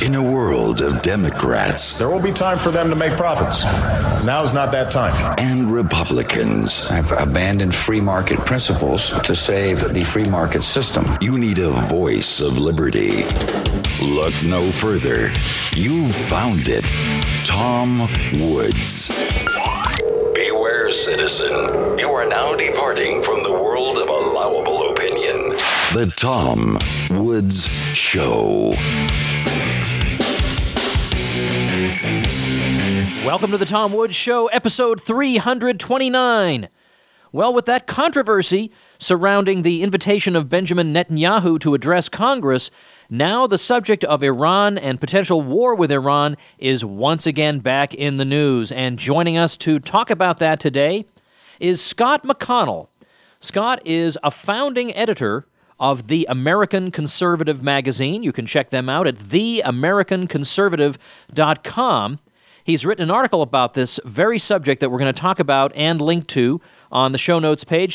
In a world of Democrats, there will be time for them to make profits. Now's not that time. And Republicans. I've abandoned free market principles to save the free market system. You need a voice of liberty. Look no further. You've found it. Tom Woods. Beware, citizen. You are now departing from the world of allowable opinion. The Tom Woods Show. Welcome to the Tom Woods Show, episode 329. Well, with that controversy surrounding the invitation of Benjamin Netanyahu to address Congress, now the subject of Iran and potential war with Iran is once again back in the news. And joining us to talk about that today is Scott McConnell. Scott is a founding editor of The American Conservative magazine. You can check them out at theamericanconservative.com. He's written an article about this very subject that we're going to talk about and link to on the show notes page,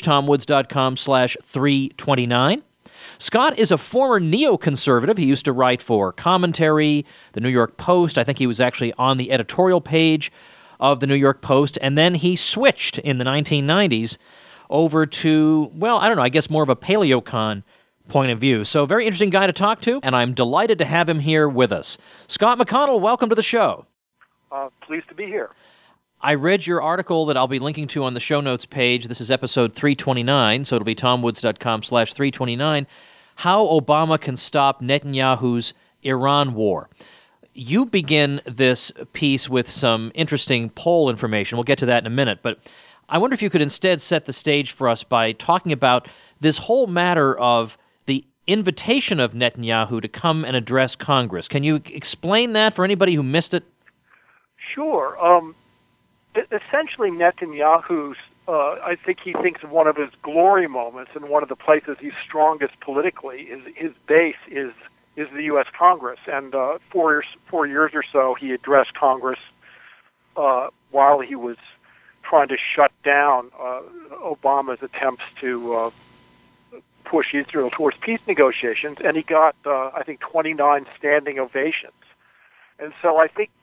tomwoods.com/329. Scott is a former neoconservative. He used to write for Commentary, the New York Post. I think he was actually on the editorial page of the New York Post. And then he switched in the 1990s over to, well, I don't know, I guess more of a paleocon point of view. So very interesting guy to talk to, and I'm delighted to have him here with us. Scott McConnell, welcome to the show. Pleased to be here. I read your article that I'll be linking to on the show notes page. This is episode 329, so it'll be tomwoods.com/329, How Obama Can Stop Netanyahu's Iran War. You begin this piece with some interesting poll information. We'll get to that in a minute, but I wonder if you could instead set the stage for us by talking about this whole matter of the invitation of Netanyahu to come and address Congress. Can you explain that for anybody who missed it? Sure. Essentially, Netanyahu's, I think he thinks of one of his glory moments and one of the places he's strongest politically, his base is the U.S. Congress. And 4 years or so, he addressed Congress while he was trying to shut down Obama's attempts to push Israel towards peace negotiations. And he got, I think, 29 standing ovations. And so I think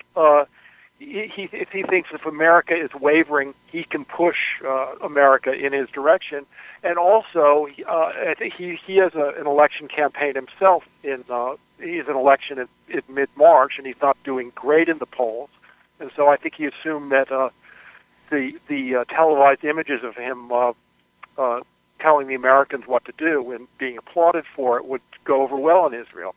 if he thinks if America is wavering, he can push America in his direction. And also, I think he has an election campaign himself. He has an election in mid-March, and he's not doing great in the polls. And so I think he assumed that the televised images of him telling the Americans what to do and being applauded for it would go over well in Israel.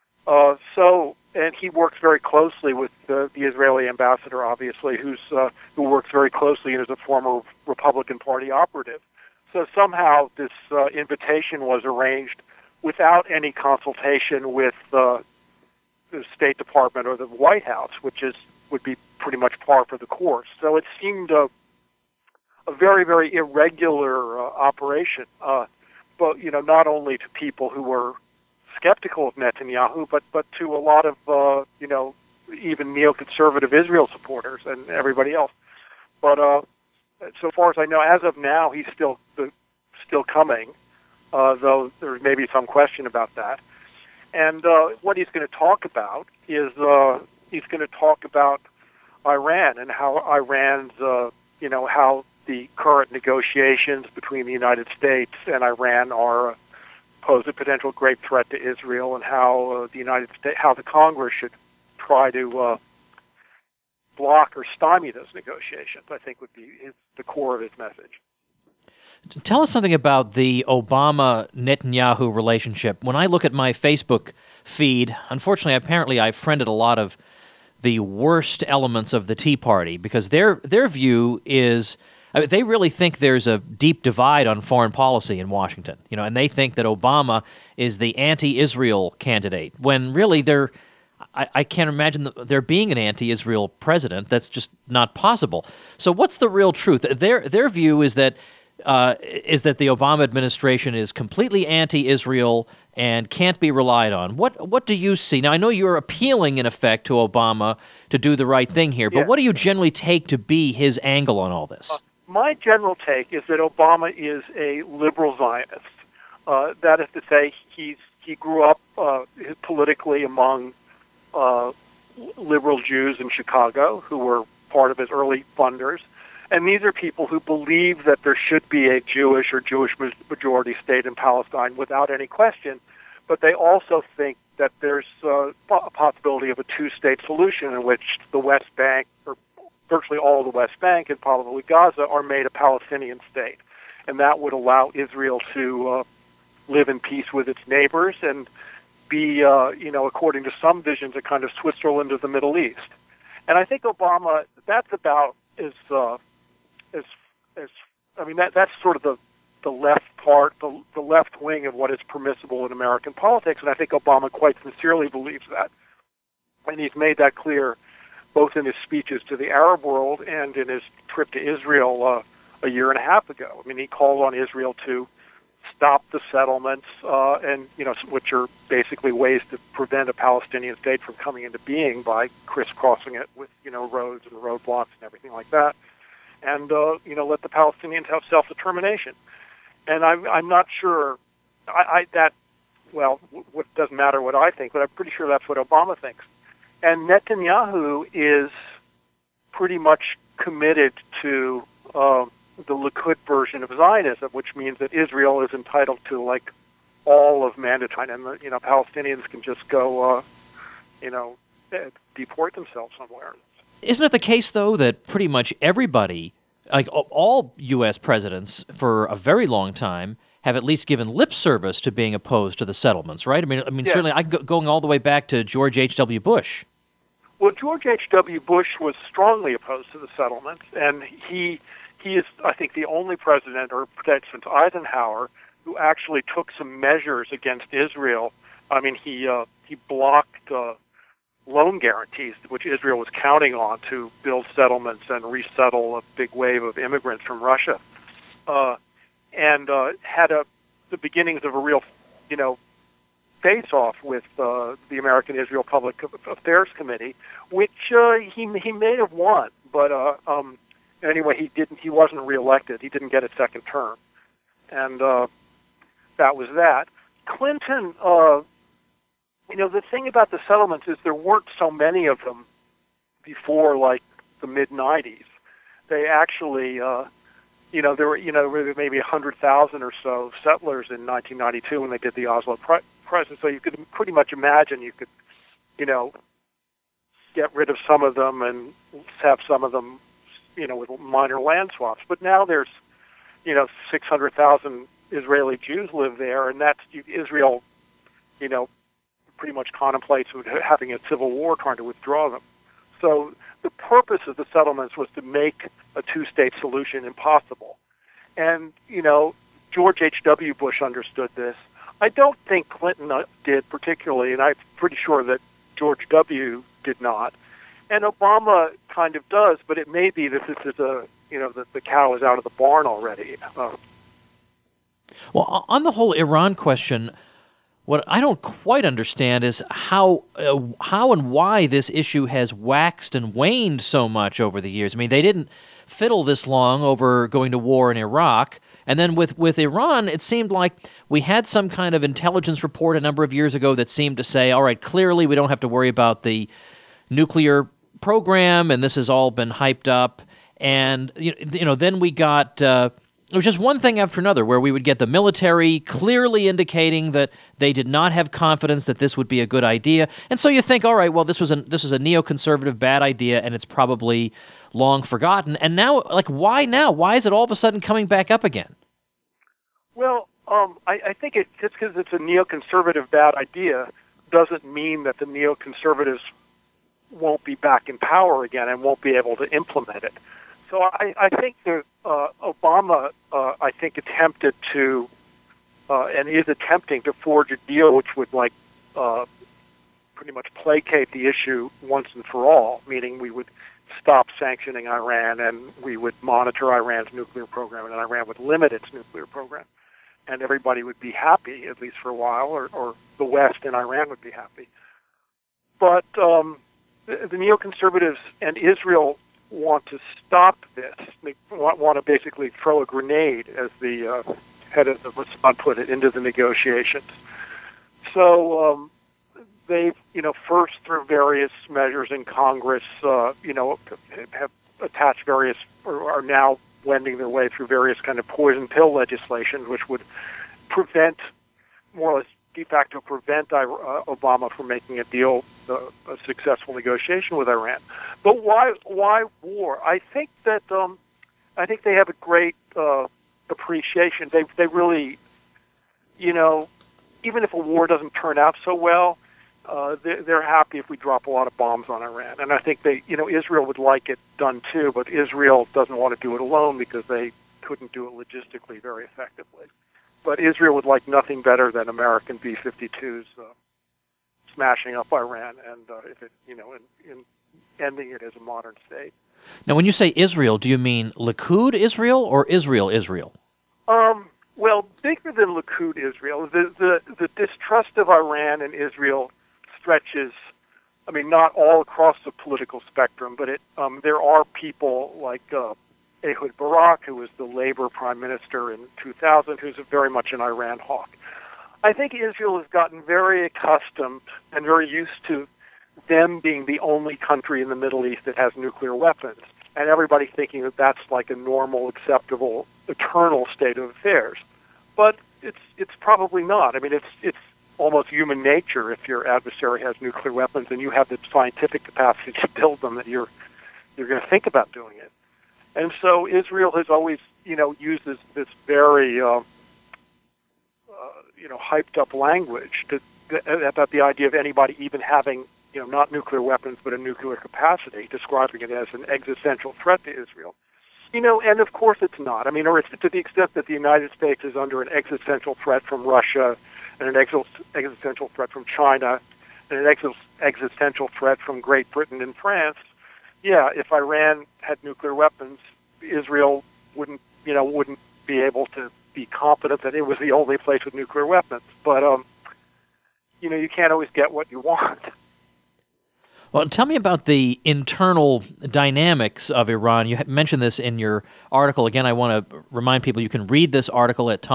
And he works very closely with the Israeli ambassador, obviously, who works very closely and is a former Republican Party operative. So somehow this invitation was arranged without any consultation with the State Department or the White House, which would be pretty much par for the course. So it seemed a very, very irregular operation, but not only to people who were skeptical of Netanyahu, but to a lot of even neoconservative Israel supporters and everybody else. But so far as I know, as of now, he's still coming, though there may be some question about that. And what he's going to talk about is he's going to talk about Iran and how Iran's how the current negotiations between the United States and Iran pose a potential great threat to Israel, and how the Congress should try to block or stymie those negotiations, I think would be the core of his message. Tell us something about the Obama-Netanyahu relationship. When I look at my Facebook feed, unfortunately, apparently I've friended a lot of the worst elements of the Tea Party, because their view is, they really think there's a deep divide on foreign policy in Washington, and they think that Obama is the anti-Israel candidate, when really I can't imagine there being an anti-Israel president. That's just not possible. So what's the real truth? Their view is that the Obama administration is completely anti-Israel and can't be relied on. What do you see? Now, I know you're appealing, in effect, to Obama to do the right thing here, but what do you generally take to be his angle on all this? My general take is that Obama is a liberal Zionist. That is to say, he grew up politically among liberal Jews in Chicago who were part of his early funders. And these are people who believe that there should be a Jewish or Jewish majority state in Palestine without any question, but they also think that there's a possibility of a two-state solution in which the West Bank, or virtually all of the West Bank and probably Gaza, are made a Palestinian state. And that would allow Israel to live in peace with its neighbors and be, according to some visions, a kind of Switzerland of the Middle East. And I think Obama, that's about that's sort of the left part, the left wing of what is permissible in American politics, and I think Obama quite sincerely believes that. And he's made that clear both in his speeches to the Arab world and in his trip to Israel a year and a half ago. I mean, he called on Israel to stop the settlements, which are basically ways to prevent a Palestinian state from coming into being by crisscrossing it with, roads and roadblocks and everything like that. And, let the Palestinians have self-determination. And I'm not sure it doesn't matter what I think, but I'm pretty sure that's what Obama thinks. And Netanyahu is pretty much committed to the Likud version of Zionism, which means that Israel is entitled to all of mandatory, and Palestinians can just go, deport themselves somewhere. Isn't it the case, though, that pretty much everybody, like all U.S. presidents for a very long time, have at least given lip service to being opposed to the settlements, right? I mean, yeah. Certainly, going all the way back to George H.W. Bush. Well, George H.W. Bush was strongly opposed to the settlements, and he is, I think, the only president, or since Eisenhower, who actually took some measures against Israel. I mean, he blocked loan guarantees, which Israel was counting on to build settlements and resettle a big wave of immigrants from Russia, and had the beginnings of a real, face-off with the American Israel Public Affairs Committee, which he may have won, but anyway, he wasn't reelected. He didn't get a second term, and that was that. Clinton. The thing about the settlements is there weren't so many of them before, the mid-'90s. They actually, there were maybe 100,000 or so settlers in 1992 when they did the Oslo Crisis. So you could pretty much imagine you could, get rid of some of them and have some of them, with minor land swaps. But now there's, 600,000 Israeli Jews live there, and that's Israel, pretty much contemplates having a civil war trying to withdraw them. So the purpose of the settlements was to make a two-state solution impossible. And, George H.W. Bush understood this. I don't think Clinton did particularly, and I'm pretty sure that George W. did not. And Obama kind of does, but it may be that this is the cow is out of the barn already. Well, on the whole Iran question, what I don't quite understand is how and why this issue has waxed and waned so much over the years. I mean, they didn't fiddle this long over going to war in Iraq. And then with Iran, it seemed like we had some kind of intelligence report a number of years ago that seemed to say, all right, clearly we don't have to worry about the nuclear program, and this has all been hyped up. And, then we got... it was just one thing after another where we would get the military clearly indicating that they did not have confidence that this would be a good idea. And so you think, all right, well, this was a neoconservative bad idea, and it's probably long forgotten. And now, why now? Why is it all of a sudden coming back up again? Well, I think just because it's a neoconservative bad idea doesn't mean that the neoconservatives won't be back in power again and won't be able to implement it. So I think that Obama, attempted to, and is attempting to forge a deal which would pretty much placate the issue once and for all, meaning we would stop sanctioning Iran and we would monitor Iran's nuclear program, and Iran would limit its nuclear program, and everybody would be happy, at least for a while, or the West and Iran would be happy. But the neoconservatives and Israel want to stop this. They want to basically throw a grenade, as the head of the Mossad put it, into the negotiations. So they've, first through various measures in Congress, have attached various, or are now wending their way through various kind of poison pill legislation, which would prevent, more or less de facto prevent Obama from making a deal, a successful negotiation with Iran. But why war? I think that they have a great appreciation. They really, even if a war doesn't turn out so well, they're happy if we drop a lot of bombs on Iran. And I think Israel would like it done too, but Israel doesn't want to do it alone because they couldn't do it logistically very effectively. But Israel would like nothing better than American B-52s smashing up Iran and if it, in ending it as a modern state. Now, when you say Israel, do you mean Likud Israel or Israel Israel? Well, bigger than Likud Israel, the distrust of Iran and Israel stretches, not all across the political spectrum, but there are people like Ehud Barak, who was the Labor prime minister in 2000, who's very much an Iran hawk. I think Israel has gotten very accustomed and very used to them being the only country in the Middle East that has nuclear weapons, and everybody thinking that that's like a normal, acceptable, eternal state of affairs. But it's probably not. It's almost human nature if your adversary has nuclear weapons and you have the scientific capacity to build them that you're going to think about doing it. And so Israel has always, used this very, hyped up language about the idea of anybody even having, not nuclear weapons, but a nuclear capacity, describing it as an existential threat to Israel. And of course it's not. Or it's to the extent that the United States is under an existential threat from Russia and an existential threat from China and an existential threat from Great Britain and France. Yeah, if Iran had nuclear weapons, Israel wouldn't be able to be confident that it was the only place with nuclear weapons. But, you can't always get what you want. Well, tell me about the internal dynamics of Iran. You mentioned this in your article. Again, I want to remind people you can read this article at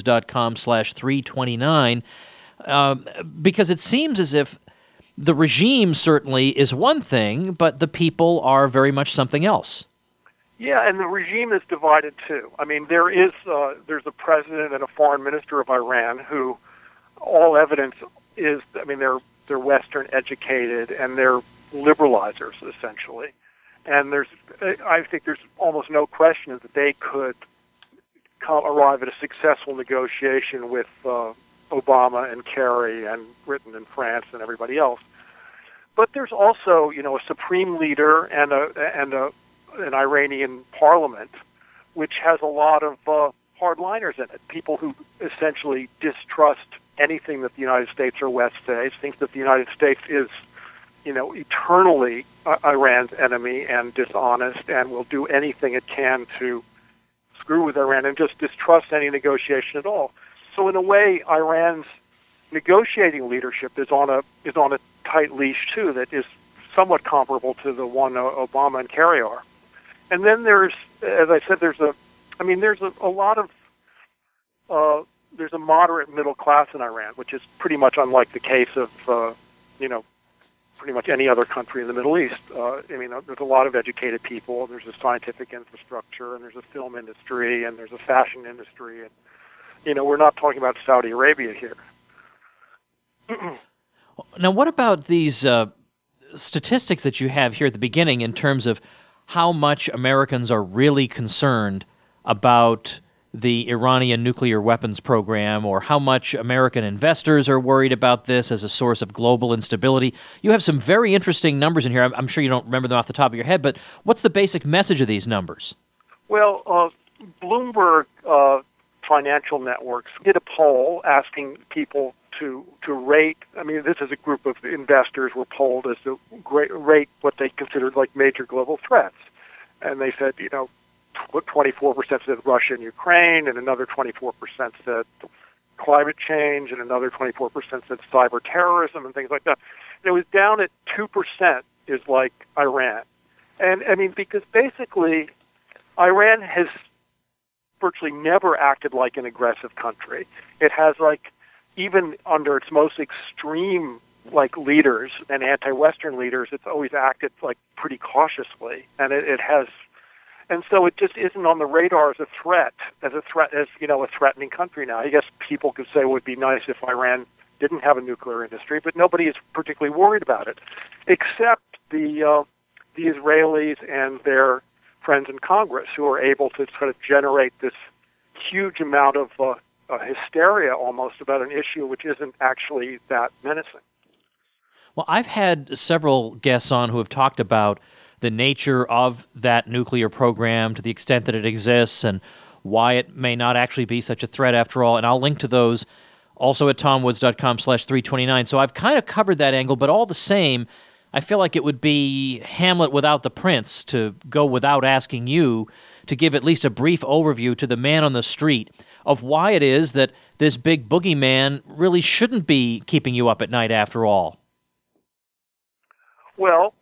tomwoods.com/329 because it seems as if the regime certainly is one thing, but the people are very much something else. Yeah, and the regime is divided too. There's a president and a foreign minister of Iran who, all evidence is, they're Western educated and they're liberalizers essentially, and I think there's almost no question that they could arrive at a successful negotiation with Obama and Kerry and Britain and France and everybody else. But there's also, a supreme leader and an Iranian parliament, which has a lot of hardliners in it, people who essentially distrust anything that the United States or West says, think that the United States is, eternally Iran's enemy and dishonest and will do anything it can to screw with Iran and just distrust any negotiation at all. So in a way, Iran's negotiating leadership is on a tight leash too, that is somewhat comparable to the one Obama and Kerry are. And then there's, as I said, there's a lot of there's a moderate middle class in Iran, which is pretty much unlike the case of pretty much any other country in the Middle East. There's a lot of educated people, there's a scientific infrastructure, and there's a film industry, and there's a fashion industry, and we're not talking about Saudi Arabia here. Now, what about these statistics that you have here at the beginning in terms of how much Americans are really concerned about the Iranian nuclear weapons program, or how much American investors are worried about this as a source of global instability? You have some very interesting numbers in here. I'm sure you don't remember them off the top of your head, but what's the basic message of these numbers? Well, Bloomberg Financial Networks did a poll asking people to rate. This is a group of investors were polled as to rate what they considered like major global threats. And they said, 24% said Russia and Ukraine, and another 24% said climate change, and another 24% said cyber terrorism and things like that. And it was down at 2% is like Iran. And because basically Iran has virtually never acted like an aggressive country. It has even under its most extreme like leaders and anti-Western leaders, it's always acted like pretty cautiously, and it has, and so it just isn't on the radar as a threat, as a threatening country now. I guess people could say it would be nice if Iran didn't have a nuclear industry, but nobody is particularly worried about it, except the Israelis and their friends in Congress, who are able to sort of generate this huge amount of hysteria almost about an issue which isn't actually that menacing. Well, I've had several guests on who have talked about the nature of that nuclear program to the extent that it exists and why it may not actually be such a threat after all. And I'll link to those also at tomwoods.com/329. So I've kind of covered that angle, but all the same, I feel like it would be Hamlet without the prince to go without asking you to give at least a brief overview to the man on the street of why it is that this big boogeyman really shouldn't be keeping you up at night after all. Well,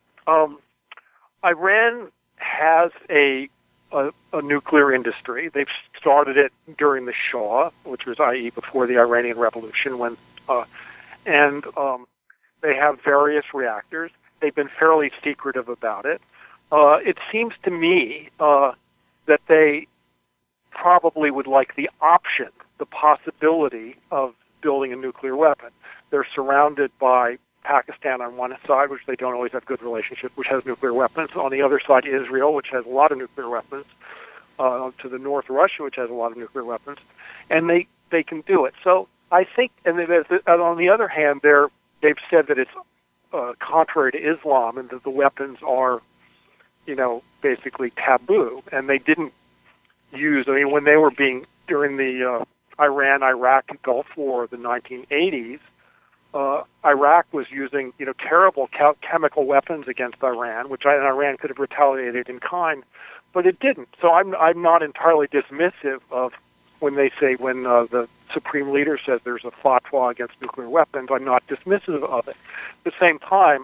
Iran has a nuclear industry. They've started it during the Shah, which was, i.e., before the Iranian Revolution, and they have various reactors. They've been fairly secretive about it. It seems to me that they probably would like the option, the possibility of building a nuclear weapon. They're surrounded by Pakistan on one side, which they don't always have good relationship, which has nuclear weapons. On the other side, Israel, which has a lot of nuclear weapons. To the north, Russia, which has a lot of nuclear weapons. And they can do it. So I think, and on the other hand, they've said that it's contrary to Islam and that the weapons are, basically taboo. And they didn't use, when they were during the Iran-Iraq Gulf War of the 1980s, Iraq was using, terrible chemical weapons against Iran, which Iran could have retaliated in kind, but it didn't. So I'm not entirely dismissive of when the supreme leader says there's a fatwa against nuclear weapons. I'm not dismissive of it. At the same time,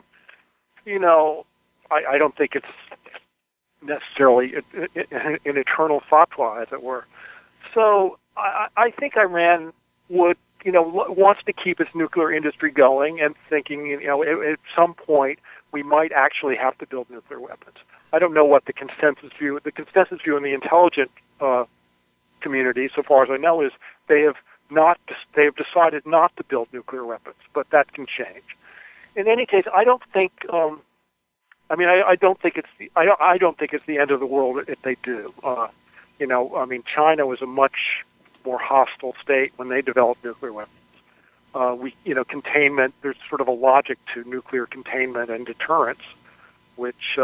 I don't think it's necessarily an eternal fatwa, as it were. So I think Iran would, wants to keep its nuclear industry going and thinking, at some point we might actually have to build nuclear weapons. I don't know what the consensus view in the intelligence community, so far as I know, is they have decided not to build nuclear weapons, but that can change. In any case, I don't think. I don't think it's the end of the world if they do. China was a much more hostile state when they developed nuclear weapons. Containment. There's sort of a logic to nuclear containment and deterrence, which.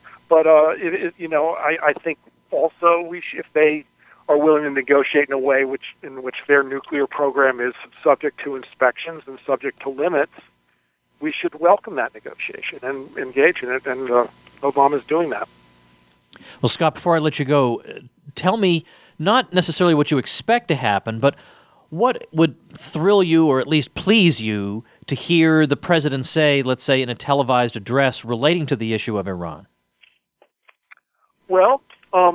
I think also if they are willing to negotiate in a way in which their nuclear program is subject to inspections and subject to limits, we should welcome that negotiation and engage in it, and Obama's doing that. Well, Scott, before I let you go, tell me not necessarily what you expect to happen, but what would thrill you or at least please you to hear the president say, let's say, in a televised address relating to the issue of Iran? Well,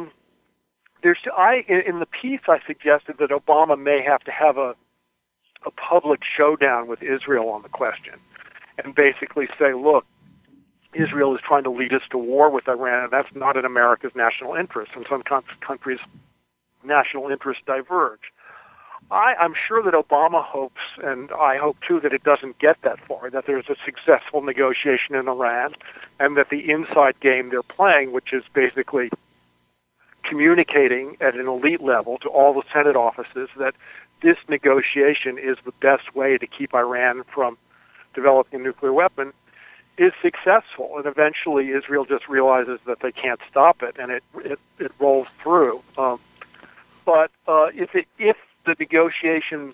in the piece I suggested that Obama may have to have a public showdown with Israel on the question, and basically say, look, Israel is trying to lead us to war with Iran, and that's not in America's national interest, and some countries' national interests diverge. I'm sure that Obama hopes, and I hope too, that it doesn't get that far, that there's a successful negotiation in Iran, and that the inside game they're playing, which is basically communicating at an elite level to all the Senate offices that this negotiation is the best way to keep Iran from developing a nuclear weapon, is successful. And eventually Israel just realizes that they can't stop it, and it rolls through. But if the negotiations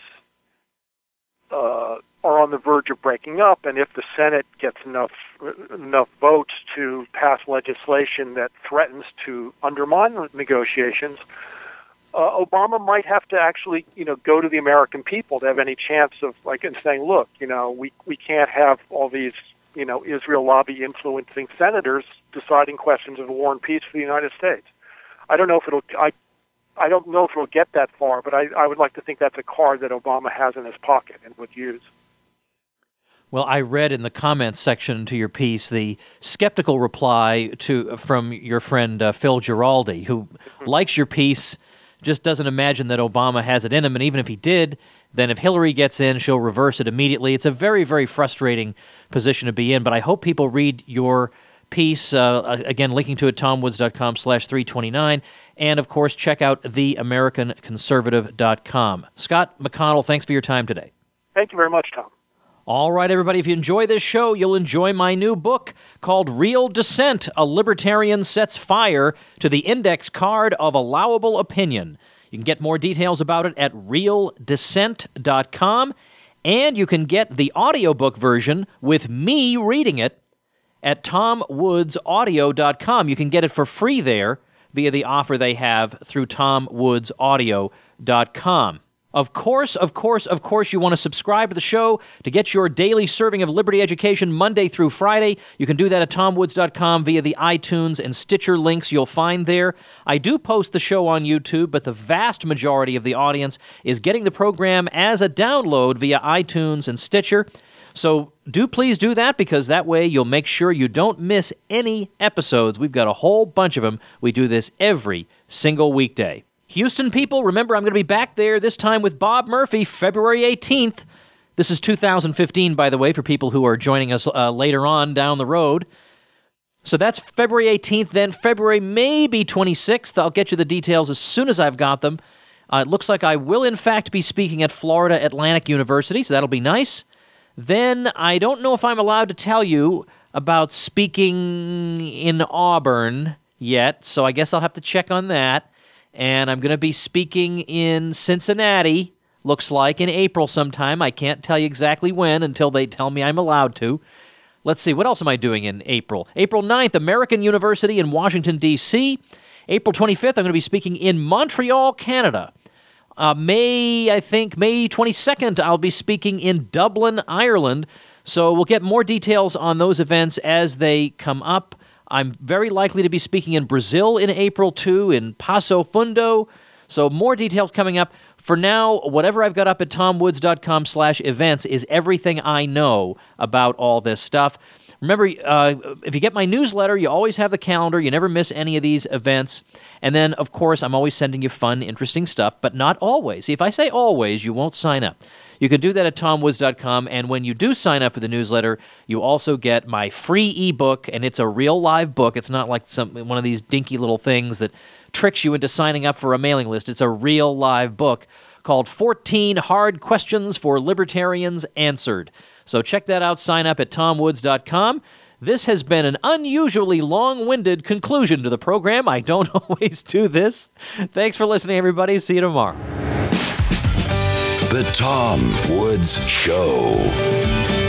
are on the verge of breaking up, and if the Senate gets enough votes to pass legislation that threatens to undermine the negotiations, Obama might have to actually, go to the American people to have any chance of saying, look, we can't have all these, Israel lobby influencing senators deciding questions of war and peace for the United States. I don't know if it'll get that far, but I would like to think that's a card that Obama has in his pocket and would use. Well, I read in the comments section to your piece the skeptical reply from your friend Phil Giraldi, who likes your piece, just doesn't imagine that Obama has it in him, and even if he did, then if Hillary gets in, she'll reverse it immediately. It's a very, very frustrating position to be in, but I hope people read your piece, again, linking to it, tomwoods.com/329, and, of course, check out theamericanconservative.com. Scott McConnell, thanks for your time today. Thank you very much, Tom. All right, everybody, if you enjoy this show, you'll enjoy my new book called Real Dissent, A Libertarian Sets Fire to the Index Card of Allowable Opinion. You can get more details about it at realdissent.com, and you can get the audiobook version with me reading it at tomwoodsaudio.com. You can get it for free there via the offer they have through tomwoodsaudio.com. Of course, you want to subscribe to the show to get your daily serving of liberty education Monday through Friday. You can do that at tomwoods.com via the iTunes and Stitcher links you'll find there. I do post the show on YouTube, but the vast majority of the audience is getting the program as a download via iTunes and Stitcher. So please do that, because that way you'll make sure you don't miss any episodes. We've got a whole bunch of them. We do this every single weekday. Houston people, remember, I'm going to be back there this time with Bob Murphy, February 18th. This is 2015, by the way, for people who are joining us later on down the road. So that's February 18th, then February maybe 26th. I'll get you the details as soon as I've got them. It looks like I will, in fact, be speaking at Florida Atlantic University, so that'll be nice. Then I don't know if I'm allowed to tell you about speaking in Auburn yet, so I guess I'll have to check on that. And I'm going to be speaking in Cincinnati, looks like, in April sometime. I can't tell you exactly when until they tell me I'm allowed to. Let's see, what else am I doing in April? April 9th, American University in Washington, D.C. April 25th, I'm going to be speaking in Montreal, Canada. May 22nd, I'll be speaking in Dublin, Ireland. So we'll get more details on those events as they come up. I'm very likely to be speaking in Brazil in April, too, in Passo Fundo. So more details coming up. For now, whatever I've got up at tomwoods.com/events is everything I know about all this stuff. Remember, if you get my newsletter, you always have the calendar. You never miss any of these events. And then, of course, I'm always sending you fun, interesting stuff, but not always. See, if I say always, you won't sign up. You can do that at tomwoods.com, and when you do sign up for the newsletter, you also get my free ebook, and it's a real live book. It's not like one of these dinky little things that tricks you into signing up for a mailing list. It's a real live book called 14 Hard Questions for Libertarians Answered. So check that out. Sign up at tomwoods.com. This has been an unusually long-winded conclusion to the program. I don't always do this. Thanks for listening, everybody. See you tomorrow. The Tom Woods Show.